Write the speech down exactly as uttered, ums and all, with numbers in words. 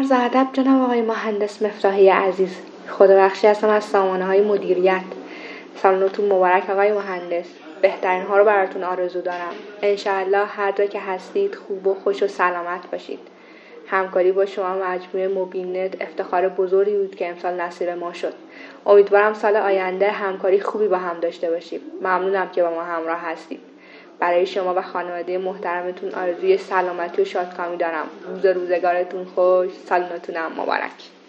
عرض ادب جناب آقای مهندس مفراحی عزیز. خدا بخشی هستم از سامانه های مدیریت. سالنتون مبارک آقای مهندس. بهترین ها رو براتون آرزو دارم. انشاءالله هر جا که هستید خوب و خوش و سلامت باشید. همکاری با شما مجموعه موبینت افتخار بزرگی بود که امسال نصیب ما شد. امیدوارم سال آینده همکاری خوبی با هم داشته باشیم. ممنونم که با ما همراه هستید. برای شما و خانواده محترمتون آرزوی سلامتی و شادکامی دارم. روز روزگارتون خوش، سالنتونم مبارک.